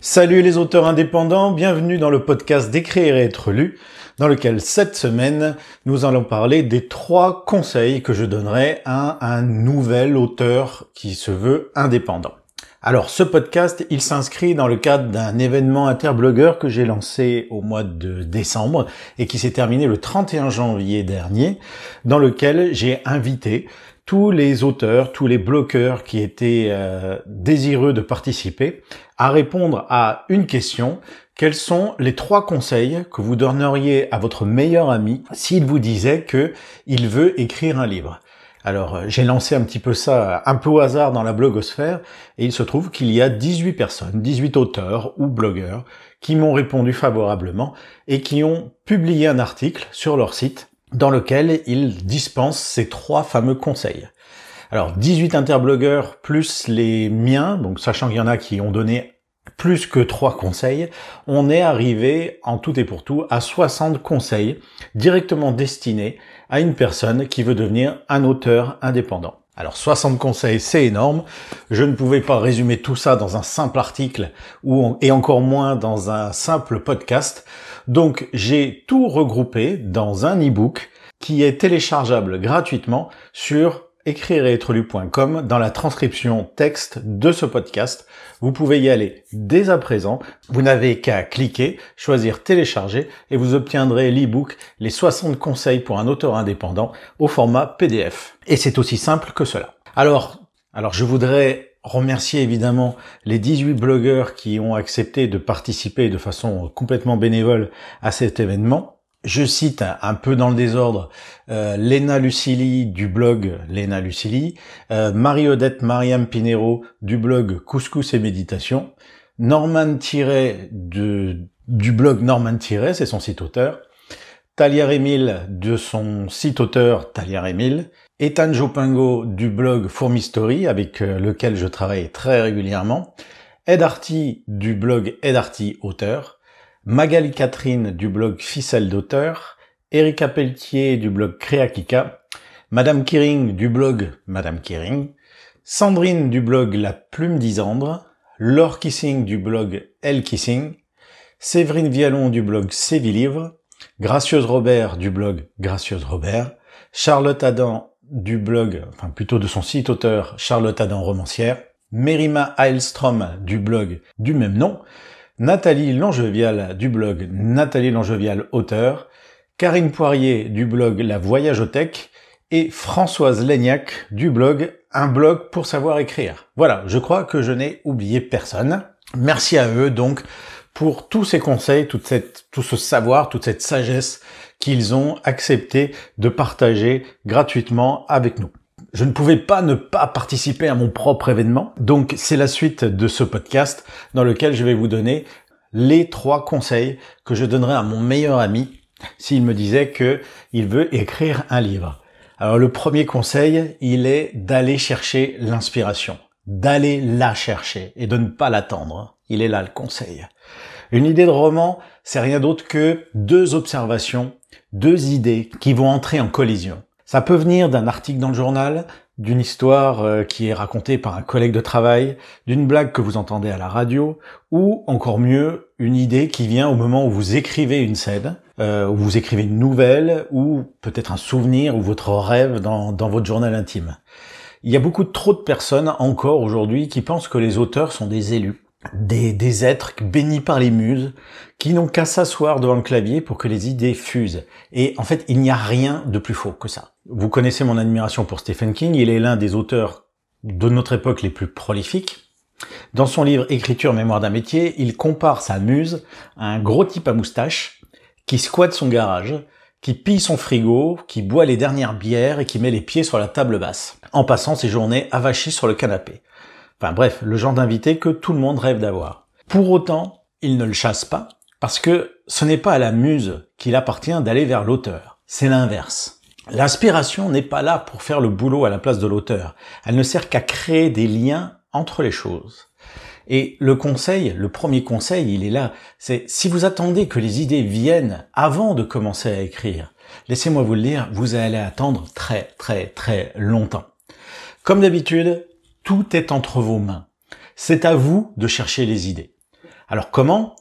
Salut les auteurs indépendants, bienvenue dans le podcast d'Écrire et être lu, dans lequel cette semaine, nous allons parler des 3 conseils que je donnerai à un nouvel auteur qui se veut indépendant. Alors ce podcast, il s'inscrit dans le cadre d'un événement interblogueur que j'ai lancé au mois de décembre et qui s'est terminé le 31 janvier dernier, dans lequel j'ai invité tous les auteurs, tous les blogueurs qui étaient désireux de participer à répondre à une question. Quels sont les 3 conseils que vous donneriez à votre meilleur ami s'il vous disait qu'il veut écrire un livre? Alors, j'ai lancé un petit peu ça, un peu au hasard dans la blogosphère, et il se trouve qu'il y a 18 personnes, 18 auteurs ou blogueurs, qui m'ont répondu favorablement et qui ont publié un article sur leur site dans lequel ils dispensent ces 3 fameux conseils. Alors, 18 interblogueurs plus les miens, donc sachant qu'il y en a qui ont donné plus que 3 conseils, on est arrivé en tout et pour tout à 60 conseils directement destinés à une personne qui veut devenir un auteur indépendant. Alors 60 conseils, c'est énorme. Je ne pouvais pas résumer tout ça dans un simple article et encore moins dans un simple podcast. Donc j'ai tout regroupé dans un e-book qui est téléchargeable gratuitement sur écrire-et-être-lu.com dans la transcription texte de ce podcast. Vous pouvez y aller dès à présent. Vous n'avez qu'à cliquer, choisir télécharger et vous obtiendrez l'e-book Les 60 conseils pour un auteur indépendant au format PDF. Et c'est aussi simple que cela. Alors je voudrais remercier évidemment les 18 blogueurs qui ont accepté de participer de façon complètement bénévole à cet événement. Je cite un peu dans le désordre Léna Lucili du blog Léna Lucili, Marie-Odette Mariam Pinero du blog Couscous et Méditation, Norman Tiret du blog Norman Tiret, c'est son site auteur, Talia Remil de son site auteur Talia Remil, Ethan Jopingo du blog Fourmi Story avec lequel je travaille très régulièrement, Ed Arty du blog Ed Arty auteur, Magali Catherine du blog Ficelle d'auteur, Erika Pelletier du blog Créakika, Madame Kering du blog Madame Kering, Sandrine du blog La Plume d'Isandre, Laure Kissing du blog Elle Kissing, Séverine Vialon du blog Sévilivre, Gracieuse Robert du blog Gracieuse Robert, Charlotte Adam du blog, enfin plutôt de son site auteur Charlotte Adam Romancière, Mérima Heilstrom du blog du même nom, Nathalie Langevial du blog Nathalie Langevial auteur, Karine Poirier du blog La Voyageothèque et Françoise Laignac du blog Un blog pour savoir écrire. Voilà, je crois que je n'ai oublié personne. Merci à eux donc pour tous ces conseils, tout ce savoir, toute cette sagesse qu'ils ont accepté de partager gratuitement avec nous. Je ne pouvais pas ne pas participer à mon propre événement, donc c'est la suite de ce podcast dans lequel je vais vous donner les 3 conseils que je donnerais à mon meilleur ami s'il me disait qu'il veut écrire un livre. Alors le premier conseil, il est d'aller chercher l'inspiration, d'aller la chercher et de ne pas l'attendre. Il est là le conseil. Une idée de roman, c'est rien d'autre que 2 observations, 2 idées qui vont entrer en collision. Ça peut venir d'un article dans le journal, d'une histoire qui est racontée par un collègue de travail, d'une blague que vous entendez à la radio, ou encore mieux, une idée qui vient au moment où vous écrivez une scène, où vous écrivez une nouvelle, ou peut-être un souvenir ou votre rêve dans votre journal intime. Il y a trop de personnes encore aujourd'hui qui pensent que les auteurs sont des élus. Des êtres bénis par les muses, qui n'ont qu'à s'asseoir devant le clavier pour que les idées fusent. Et en fait, il n'y a rien de plus faux que ça. Vous connaissez mon admiration pour Stephen King, il est l'un des auteurs de notre époque les plus prolifiques. Dans son livre Écriture, mémoire d'un métier, il compare sa muse à un gros type à moustache qui squatte son garage, qui pille son frigo, qui boit les dernières bières et qui met les pieds sur la table basse, en passant ses journées avachis sur le canapé. Enfin bref, le genre d'invité que tout le monde rêve d'avoir. Pour autant, il ne le chasse pas, parce que ce n'est pas à la muse qu'il appartient d'aller vers l'auteur. C'est l'inverse. L'inspiration n'est pas là pour faire le boulot à la place de l'auteur. Elle ne sert qu'à créer des liens entre les choses. Et le premier conseil, il est là. C'est si vous attendez que les idées viennent avant de commencer à écrire, laissez-moi vous le dire, vous allez attendre très très très longtemps. Comme d'habitude, tout est entre vos mains. C'est à vous de chercher les idées. Alors comment?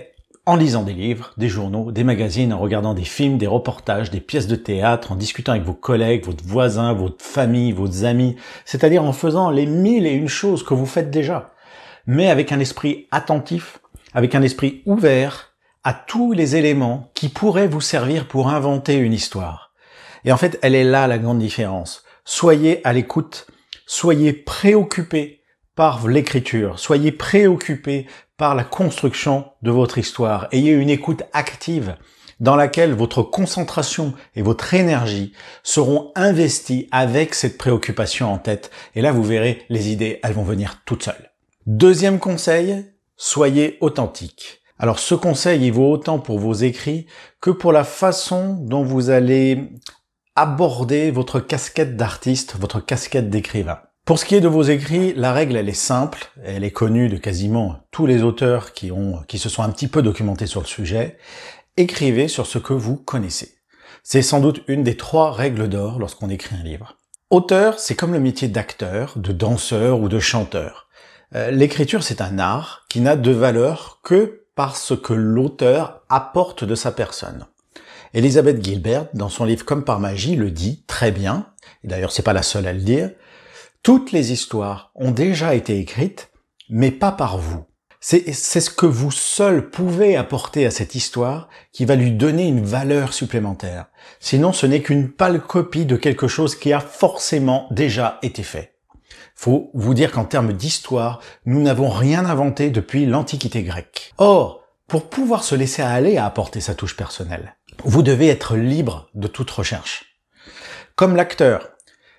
En lisant des livres, des journaux, des magazines, en regardant des films, des reportages, des pièces de théâtre, en discutant avec vos collègues, votre voisin, votre famille, vos amis, c'est-à-dire en faisant les 1001 choses que vous faites déjà, mais avec un esprit attentif, avec un esprit ouvert à tous les éléments qui pourraient vous servir pour inventer une histoire. Et en fait, elle est là la grande différence. Soyez à l'écoute, soyez préoccupés par l'écriture, soyez préoccupés par la construction de votre histoire. Ayez une écoute active dans laquelle votre concentration et votre énergie seront investies avec cette préoccupation en tête. Et là, vous verrez, les idées, elles vont venir toutes seules. Deuxième conseil, soyez authentique. Alors ce conseil, il vaut autant pour vos écrits que pour la façon dont vous allez aborder votre casquette d'artiste, votre casquette d'écrivain. Pour ce qui est de vos écrits, la règle, elle est simple, elle est connue de quasiment tous les auteurs qui se sont un petit peu documentés sur le sujet. Écrivez sur ce que vous connaissez. C'est sans doute une des 3 règles d'or lorsqu'on écrit un livre. Auteur, c'est comme le métier d'acteur, de danseur ou de chanteur. L'écriture, c'est un art qui n'a de valeur que parce que l'auteur apporte de sa personne. Elizabeth Gilbert, dans son livre Comme par magie, le dit très bien, et d'ailleurs c'est pas la seule à le dire. Toutes les histoires ont déjà été écrites, mais pas par vous. C'est ce que vous seul pouvez apporter à cette histoire qui va lui donner une valeur supplémentaire. Sinon, ce n'est qu'une pâle copie de quelque chose qui a forcément déjà été fait. Faut vous dire qu'en termes d'histoire, nous n'avons rien inventé depuis l'Antiquité grecque. Or, pour pouvoir se laisser aller à apporter sa touche personnelle, vous devez être libre de toute recherche. Comme l'acteur.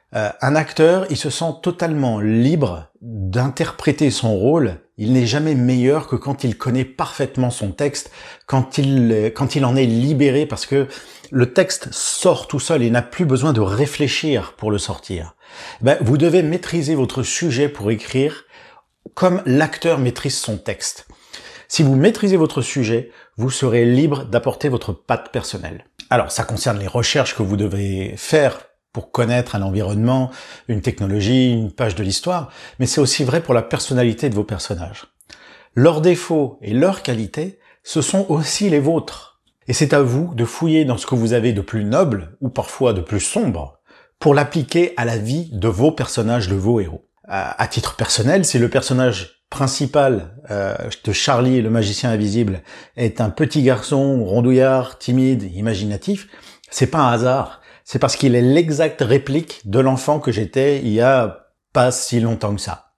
Un acteur, il se sent totalement libre d'interpréter son rôle. Il n'est jamais meilleur que quand il connaît parfaitement son texte, quand il en est libéré, parce que le texte sort tout seul et n'a plus besoin de réfléchir pour le sortir. Vous devez maîtriser votre sujet pour écrire comme l'acteur maîtrise son texte. Si vous maîtrisez votre sujet, vous serez libre d'apporter votre patte personnelle. Alors, ça concerne les recherches que vous devez faire pour connaître un environnement, une technologie, une page de l'histoire, mais c'est aussi vrai pour la personnalité de vos personnages. Leurs défauts et leurs qualités, ce sont aussi les vôtres. Et c'est à vous de fouiller dans ce que vous avez de plus noble, ou parfois de plus sombre, pour l'appliquer à la vie de vos personnages, de vos héros. À titre personnel, si le personnage principal de Charlie, le magicien invisible, est un petit garçon rondouillard, timide, imaginatif, c'est pas un hasard. C'est parce qu'il est l'exacte réplique de l'enfant que j'étais il y a pas si longtemps que ça.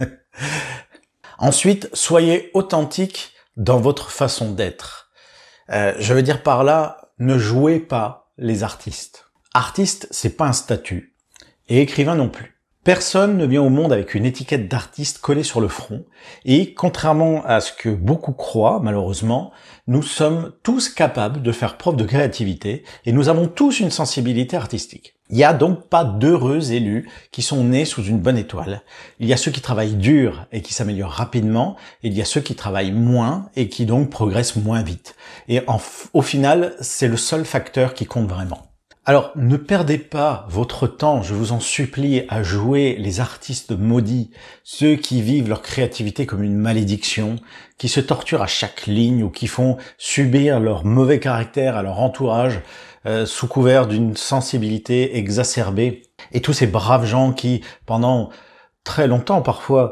Ensuite, soyez authentique dans votre façon d'être. Je veux dire par là, ne jouez pas les artistes. Artiste, c'est pas un statut. Et écrivain non plus. Personne ne vient au monde avec une étiquette d'artiste collée sur le front, et contrairement à ce que beaucoup croient, malheureusement, nous sommes tous capables de faire preuve de créativité, et nous avons tous une sensibilité artistique. Il n'y a donc pas d'heureux élus qui sont nés sous une bonne étoile. Il y a ceux qui travaillent dur et qui s'améliorent rapidement, et il y a ceux qui travaillent moins et qui donc progressent moins vite. Et au final, c'est le seul facteur qui compte vraiment. Alors, ne perdez pas votre temps, je vous en supplie, à jouer les artistes maudits, ceux qui vivent leur créativité comme une malédiction, qui se torturent à chaque ligne ou qui font subir leur mauvais caractère à leur entourage sous couvert d'une sensibilité exacerbée. Et tous ces braves gens qui, pendant très longtemps parfois,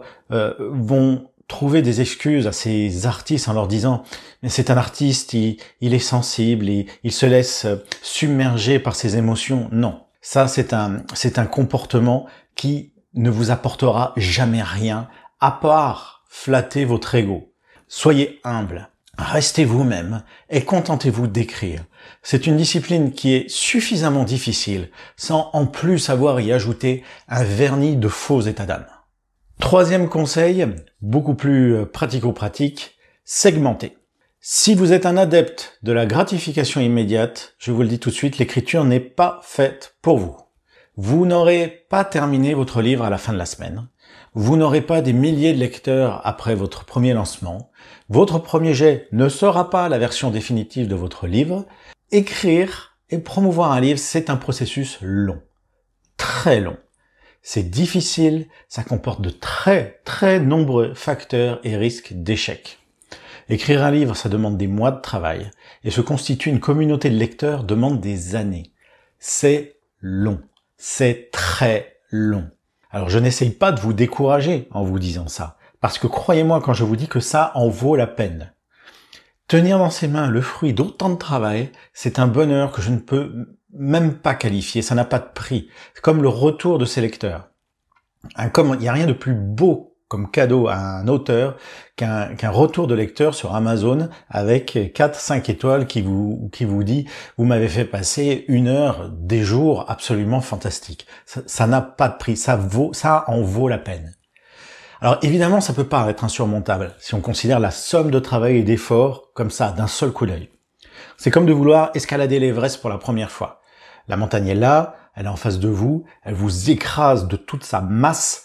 vont trouver des excuses à ces artistes en leur disant « mais c'est un artiste, il est sensible, il se laisse submerger par ses émotions ». Non, ça c'est un comportement qui ne vous apportera jamais rien à part flatter votre ego. Soyez humble, restez vous-même et contentez-vous d'écrire. C'est une discipline qui est suffisamment difficile sans en plus avoir y ajouter un vernis de faux état d'âme. Troisième conseil, beaucoup plus pratico-pratique, segmenter. Si vous êtes un adepte de la gratification immédiate, je vous le dis tout de suite, l'écriture n'est pas faite pour vous. Vous n'aurez pas terminé votre livre à la fin de la semaine. Vous n'aurez pas des milliers de lecteurs après votre premier lancement. Votre premier jet ne sera pas la version définitive de votre livre. Écrire et promouvoir un livre, c'est un processus long. Très long. C'est difficile, ça comporte de très nombreux facteurs et risques d'échec. Écrire un livre, ça demande des mois de travail, et se constituer une communauté de lecteurs demande des années. C'est long. C'est très long. Alors je n'essaye pas de vous décourager en vous disant ça, parce que croyez-moi quand je vous dis que ça en vaut la peine. Tenir dans ses mains le fruit d'autant de travail, c'est un bonheur que je ne peux même pas qualifier, ça n'a pas de prix. C'est comme le retour de ses lecteurs. Il n'y a rien de plus beau comme cadeau à un auteur qu'un retour de lecteur sur Amazon avec 4-5 étoiles qui vous dit « Vous m'avez fait passer 1 heure des jours absolument fantastiques ». Ça n'a pas de prix, ça en vaut la peine. Alors évidemment, ça peut paraître insurmontable si on considère la somme de travail et d'efforts comme ça, d'un seul coup d'œil. C'est comme de vouloir escalader l'Everest pour la première fois. La montagne est là, elle est en face de vous, elle vous écrase de toute sa masse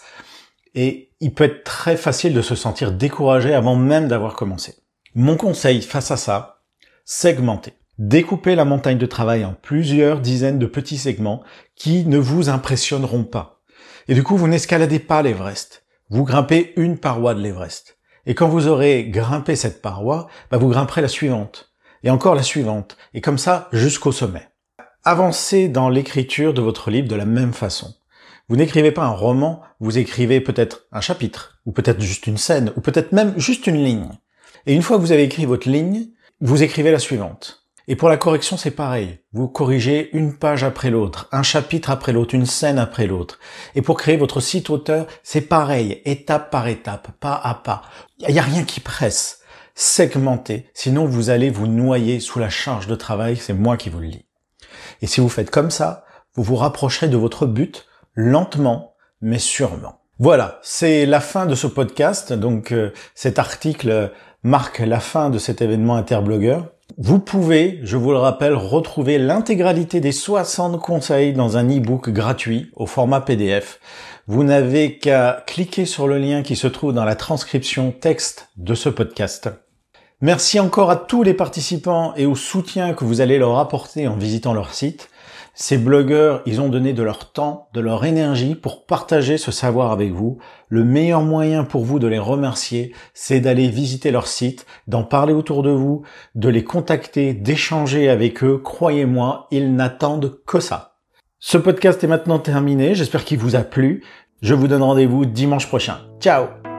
et il peut être très facile de se sentir découragé avant même d'avoir commencé. Mon conseil face à ça, segmentez. Découpez la montagne de travail en plusieurs dizaines de petits segments qui ne vous impressionneront pas. Et du coup, vous n'escaladez pas l'Everest. Vous grimpez une paroi de l'Everest. Et quand vous aurez grimpé cette paroi, vous grimperez la suivante. Et encore la suivante. Et comme ça, jusqu'au sommet. Avancez dans l'écriture de votre livre de la même façon. Vous n'écrivez pas un roman, vous écrivez peut-être un chapitre, ou peut-être juste une scène, ou peut-être même juste une ligne. Et une fois que vous avez écrit votre ligne, vous écrivez la suivante. Et pour la correction, c'est pareil. Vous corrigez une page après l'autre, un chapitre après l'autre, une scène après l'autre. Et pour créer votre site auteur, c'est pareil, étape par étape, pas à pas. Il n'y a rien qui presse. Segmentez, sinon vous allez vous noyer sous la charge de travail, c'est moi qui vous le dis. Et si vous faites comme ça, vous vous rapprocherez de votre but, lentement, mais sûrement. Voilà, c'est la fin de ce podcast. Donc cet article marque la fin de cet événement interblogueur. Vous pouvez, je vous le rappelle, retrouver l'intégralité des 60 conseils dans un e-book gratuit au format PDF. Vous n'avez qu'à cliquer sur le lien qui se trouve dans la transcription texte de ce podcast. Merci encore à tous les participants et au soutien que vous allez leur apporter en visitant leur site. Ces blogueurs, ils ont donné de leur temps, de leur énergie pour partager ce savoir avec vous. Le meilleur moyen pour vous de les remercier, c'est d'aller visiter leur site, d'en parler autour de vous, de les contacter, d'échanger avec eux. Croyez-moi, ils n'attendent que ça. Ce podcast est maintenant terminé. J'espère qu'il vous a plu. Je vous donne rendez-vous dimanche prochain. Ciao!